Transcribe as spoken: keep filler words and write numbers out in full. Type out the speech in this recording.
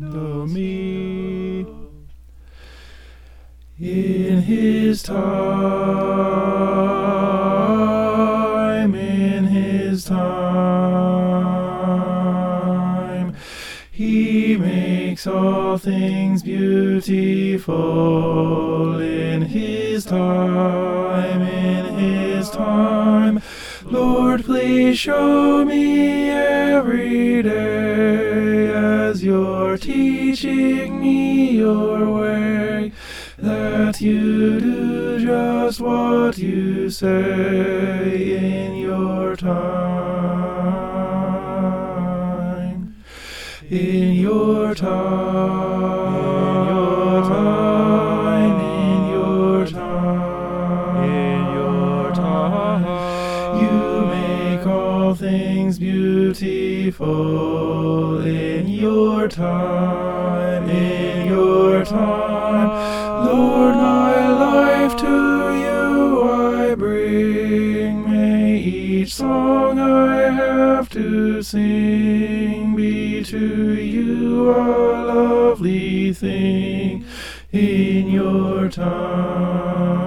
know me. In his time, in his time, he makes all things beautiful. In his time, in his time, Lord, please show me every day as you're teaching me your way, that you do just what you say in your time. In your time, in your time, in your time, you make all things beautiful. In your time, in your time, Lord, my life to you I bring. May each song I have to sing be to you a lovely thing. In your time.